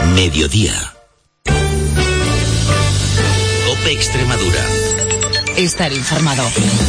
Mediodía. COPE Extremadura. Estar informado.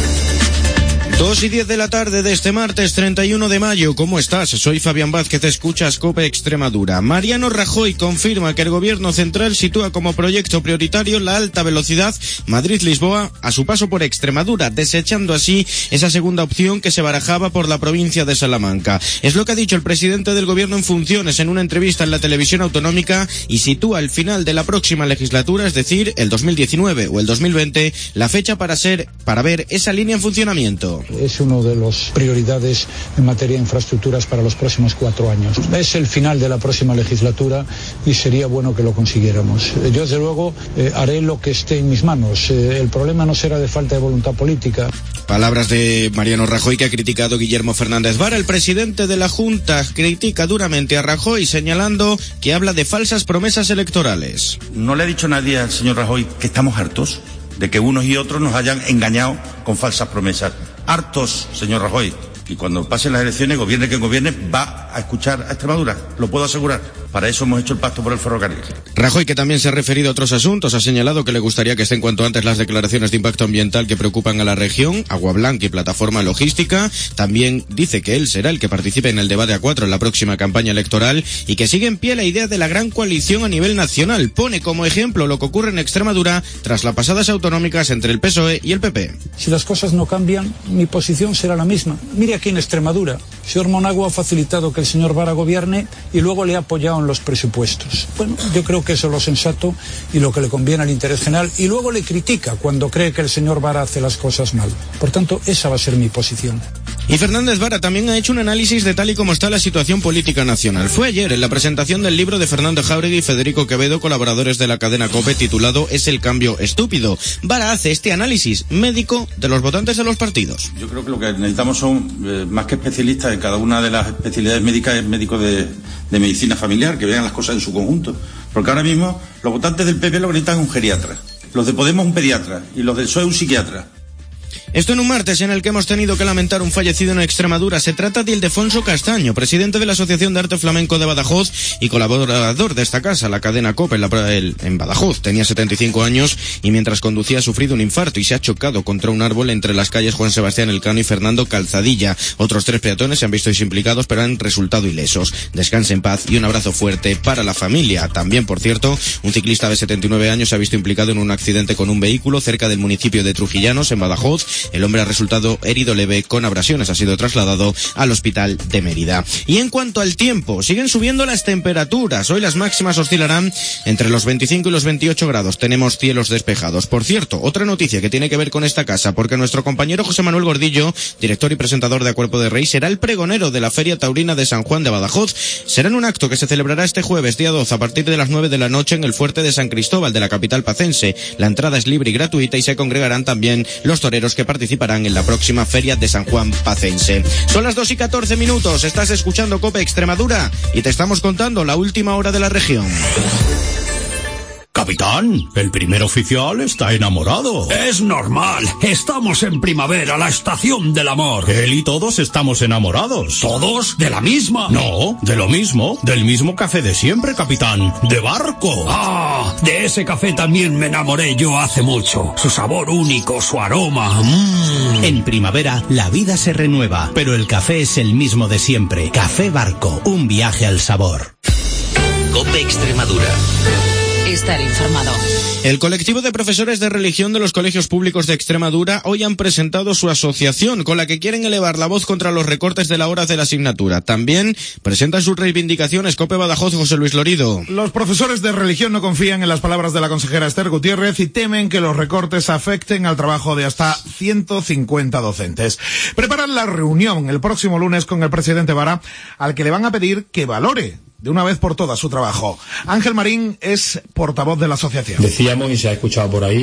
2:10 de la tarde de este martes 31 de mayo. ¿Cómo estás? Soy Fabián Vázquez, escuchas COPE Extremadura. Mariano Rajoy confirma que el gobierno central sitúa como proyecto prioritario la alta velocidad Madrid-Lisboa a su paso por Extremadura, desechando así esa segunda opción que se barajaba por la provincia de Salamanca. Es lo que ha dicho el presidente del gobierno en funciones en una entrevista en la televisión autonómica y sitúa el final de la próxima legislatura, es decir, el 2019 o el 2020, la fecha para ver esa línea en funcionamiento. Es uno de las prioridades en materia de infraestructuras para los próximos 4 años. Es el final de la próxima legislatura y sería bueno que lo consiguiéramos. Yo, desde luego, haré lo que esté en mis manos. El problema no será de falta de voluntad política. Palabras de Mariano Rajoy, que ha criticado Guillermo Fernández Vara. El presidente de la Junta critica duramente a Rajoy, señalando que habla de falsas promesas electorales. No le ha dicho nadie al señor Rajoy que estamos hartos de que unos y otros nos hayan engañado con falsas promesas. Hartos, señor Rajoy. Y cuando pasen las elecciones, gobierne quien gobierne, va a escuchar a Extremadura, lo puedo asegurar. Para eso hemos hecho el pacto por el ferrocarril. Rajoy, que también se ha referido a otros asuntos, ha señalado que le gustaría que estén cuanto antes las declaraciones de impacto ambiental que preocupan a la región, Agua Blanca y Plataforma Logística. También dice que él será el que participe en el debate a 4 en la próxima campaña electoral y que sigue en pie la idea de la gran coalición a nivel nacional. Pone como ejemplo lo que ocurre en Extremadura tras las pasadas autonómicas entre el PSOE y el PP. Si las cosas no cambian, mi posición será la misma. Mire aquí en Extremadura, el señor Monago ha facilitado que el señor Vara gobierne y luego le ha apoyado en los presupuestos. Bueno, yo creo que eso es lo sensato y lo que le conviene al interés general, y luego le critica cuando cree que el señor Vara hace las cosas mal. Por tanto, esa va a ser mi posición. Y Fernández Vara también ha hecho un análisis de tal y como está la situación política nacional. Fue ayer en la presentación del libro de Fernando Jáuregui y Federico Quevedo, colaboradores de la cadena COPE, titulado "Es el cambio estúpido". Vara hace este análisis médico de los votantes de los partidos. Yo creo que lo que necesitamos son, más que especialistas en cada una de las especialidades médicas, es médicos de medicina familiar, que vean las cosas en su conjunto. Porque ahora mismo los votantes del PP lo que necesitan es un geriatra, los de Podemos un pediatra y los del PSOE un psiquiatra. Esto en un martes en el que hemos tenido que lamentar un fallecido en Extremadura. Se trata de Ildefonso Castaño, presidente de la Asociación de Arte Flamenco de Badajoz y colaborador de esta casa, la cadena COPE, en Badajoz. Tenía 75 años y mientras conducía ha sufrido un infarto y se ha chocado contra un árbol entre las calles Juan Sebastián Elcano y Fernando Calzadilla. Otros 3 peatones se han visto implicados, pero han resultado ilesos. Descanse en paz y un abrazo fuerte para la familia. También, por cierto, un ciclista de 79 años se ha visto implicado en un accidente con un vehículo cerca del municipio de Trujillanos, en Badajoz. El hombre ha resultado herido leve con abrasiones, ha sido trasladado al hospital de Mérida. Y en cuanto al tiempo, siguen subiendo las temperaturas. Hoy las máximas oscilarán entre los 25 y los 28 grados. Tenemos cielos despejados. Por cierto, otra noticia que tiene que ver con esta casa, porque nuestro compañero José Manuel Gordillo, director y presentador de A Cuerpo de Rey, será el pregonero de la Feria Taurina de San Juan de Badajoz. Será en un acto que se celebrará este jueves, día 12, a partir de las 9 de la noche en el Fuerte de San Cristóbal de la capital pacense. La entrada es libre y gratuita y se congregarán también los toreros que participarán en la próxima Feria de San Juan pacense. Son las 2:14, estás escuchando COPE Extremadura y te estamos contando la última hora de la región. Capitán, el primer oficial está enamorado. Es normal, estamos en primavera, la estación del amor. Él y todos estamos enamorados. ¿Todos? ¿De la misma? No, de lo mismo, del mismo café de siempre, capitán, de Barco. Ah, de ese café también me enamoré yo hace mucho. Su sabor único, su aroma. En primavera, la vida se renueva, pero el café es el mismo de siempre. Café Barco, un viaje al sabor. COPE Extremadura. Estar informado. El colectivo de profesores de religión de los colegios públicos de Extremadura hoy han presentado su asociación con la que quieren elevar la voz contra los recortes de la hora de la asignatura. También presentan sus reivindicaciones COPE Badajoz, José Luis Lorido. Los profesores de religión no confían en las palabras de la consejera Esther Gutiérrez y temen que los recortes afecten al trabajo de hasta 150 docentes. Preparan la reunión el próximo lunes con el presidente Vara, al que le van a pedir que valore de una vez por todas su trabajo. Ángel Marín es portavoz de la asociación. Decíamos, y se ha escuchado por ahí,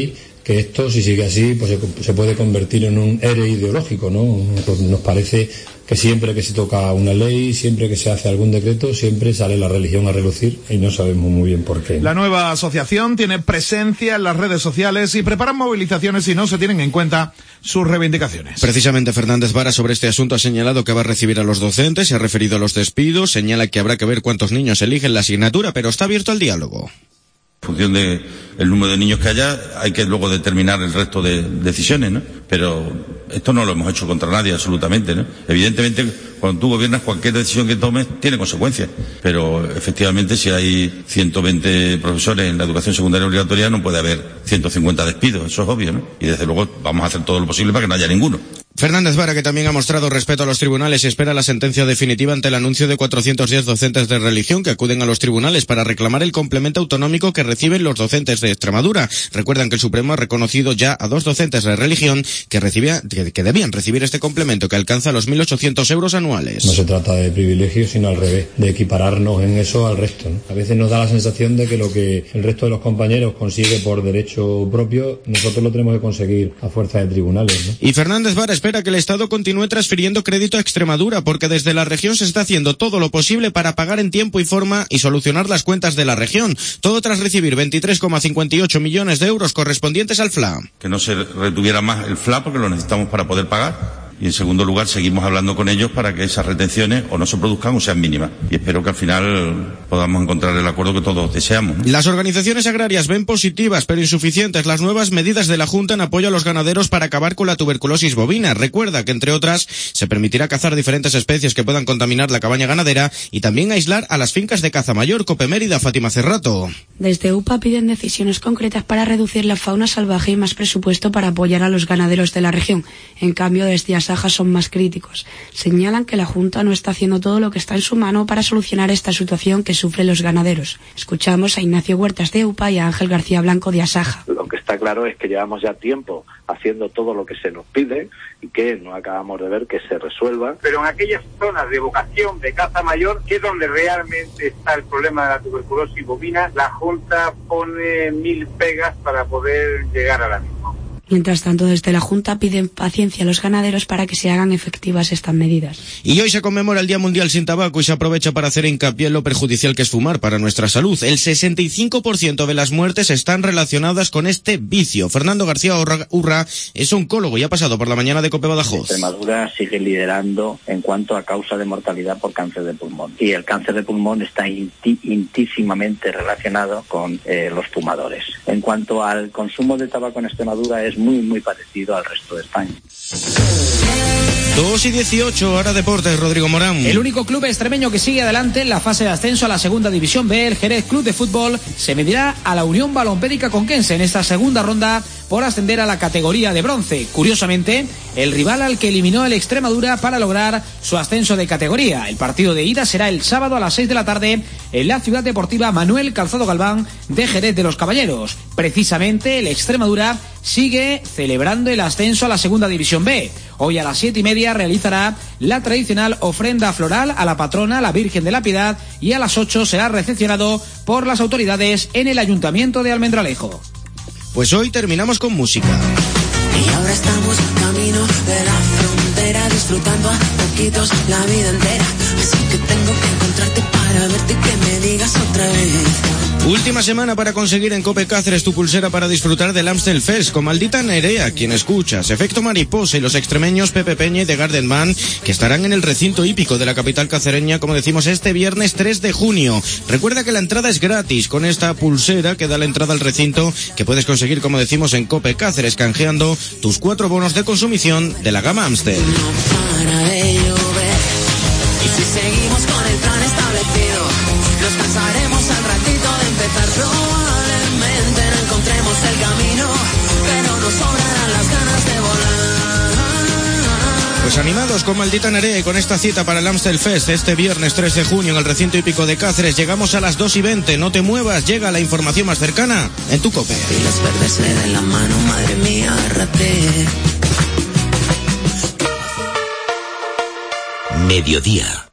que esto, si sigue así, pues se puede convertir en un ERE ideológico, ¿no? Pues nos parece que siempre que se toca una ley, siempre que se hace algún decreto, siempre sale la religión a relucir y no sabemos muy bien por qué. La nueva asociación tiene presencia en las redes sociales y preparan movilizaciones si no se tienen en cuenta sus reivindicaciones. Precisamente Fernández Vara sobre este asunto ha señalado que va a recibir a los docentes, se ha referido a los despidos, señala que habrá que ver cuántos niños eligen la asignatura, pero está abierto al diálogo. En función del número de niños que haya, hay que luego determinar el resto de decisiones, ¿no? Pero esto no lo hemos hecho contra nadie, absolutamente, ¿no? Evidentemente, cuando tú gobiernas, cualquier decisión que tomes tiene consecuencias. Pero, efectivamente, si hay 120 profesores en la educación secundaria obligatoria, no puede haber 150 despidos, eso es obvio, ¿no? Y desde luego vamos a hacer todo lo posible para que no haya ninguno. Fernández Vara, que también ha mostrado respeto a los tribunales y espera la sentencia definitiva ante el anuncio de 410 docentes de religión que acuden a los tribunales para reclamar el complemento autonómico que reciben los docentes de Extremadura. Recuerdan que el Supremo ha reconocido ya a 2 docentes de religión que debían recibir este complemento que alcanza los 1.800 euros anuales. No se trata de privilegios, sino al revés, de equipararnos en eso al resto, ¿no? A veces nos da la sensación de que lo que el resto de los compañeros consigue por derecho propio, nosotros lo tenemos que conseguir a fuerza de tribunales, ¿no? Y Fernández Vara espera que el Estado continúe transfiriendo crédito a Extremadura, porque desde la región se está haciendo todo lo posible para pagar en tiempo y forma y solucionar las cuentas de la región. Todo tras recibir 23,58 millones de euros correspondientes al FLA. Que no se retuviera más el FLA porque lo necesitamos para poder pagar. Y en segundo lugar, seguimos hablando con ellos para que esas retenciones o no se produzcan o sean mínimas. Y espero que al final podamos encontrar el acuerdo que todos deseamos, ¿no? Las organizaciones agrarias ven positivas, pero insuficientes, las nuevas medidas de la Junta en apoyo a los ganaderos para acabar con la tuberculosis bovina. Recuerda que, entre otras, se permitirá cazar diferentes especies que puedan contaminar la cabaña ganadera y también aislar a las fincas de caza mayor. Cope Mérida, Fátima Cerrato. Desde UPA piden decisiones concretas para reducir la fauna salvaje y más presupuesto para apoyar a los ganaderos de la región. En cambio, desde Asaja son más críticos. Señalan que la Junta no está haciendo todo lo que está en su mano para solucionar esta situación que sufren los ganaderos. Escuchamos a Ignacio Huertas de UPA y a Ángel García Blanco de Asaja. Lo que está claro es que llevamos ya tiempo haciendo todo lo que se nos pide y que no acabamos de ver que se resuelva. Pero en aquellas zonas de vocación de caza mayor, que es donde realmente está el problema de la tuberculosis bovina, la Junta pone 1000 pegas para poder llegar a la misma. Mientras tanto, desde la Junta piden paciencia a los ganaderos para que se hagan efectivas estas medidas. Y hoy se conmemora el Día Mundial sin Tabaco y se aprovecha para hacer hincapié en lo perjudicial que es fumar para nuestra salud. El 65% de las muertes están relacionadas con este vicio. Fernando García Urra es oncólogo y ha pasado por la mañana de COPE Badajoz. Extremadura sigue liderando en cuanto a causa de mortalidad por cáncer de pulmón. Y el cáncer de pulmón está íntimamente relacionado con los fumadores. En cuanto al consumo de tabaco en Extremadura, es muy parecido al resto de España. 2:18, ahora deportes, Rodrigo Morán. El único club extremeño que sigue adelante en la fase de ascenso a la segunda división B, el Jerez Club de Fútbol, se medirá a la Unión Balompédica Conquense en esta segunda ronda por ascender a la categoría de bronce. Curiosamente, el rival al que eliminó el Extremadura para lograr su ascenso de categoría. El partido de ida será el sábado a las 6 de la tarde en la Ciudad Deportiva Manuel Calzado Galván de Jerez de los Caballeros. Precisamente, el Extremadura sigue celebrando el ascenso a la segunda división B. Hoy a las 7:30 realizará la tradicional ofrenda floral a la patrona, la Virgen de la Piedad, y a las 8 será recepcionado por las autoridades en el Ayuntamiento de Almendralejo. Pues hoy terminamos con música. Y ahora estamos camino de la frontera, disfrutando a poquitos la vida entera. Así que tengo que encontrarte para verte y que me digas otra vez. Última semana para conseguir en Cope Cáceres tu pulsera para disfrutar del Amstel Fest con Maldita Nerea, quien escuchas, Efecto Mariposa y los extremeños Pepe Peña y The Garden Man, que estarán en el recinto hípico de la capital cacereña, como decimos, este viernes 3 de junio. Recuerda que la entrada es gratis con esta pulsera que da la entrada al recinto, que puedes conseguir, como decimos, en Cope Cáceres, canjeando tus 4 bonos de consumición de la gama Amstel. No para de llover, y si seguimos con el plan establecido, nos cansaremos al ratito de empezar. Probablemente no encontremos el camino, pero nos sobrarán las ganas de volar. Pues animados con Maldita Nerea y con esta cita para el Amstel Fest este viernes 3 de junio en el recinto hípico de Cáceres. Llegamos a las 2:20, no te muevas, llega la información más cercana en tu Cope. Y las verdes me dan la mano, madre mía, agárrate. Mediodía.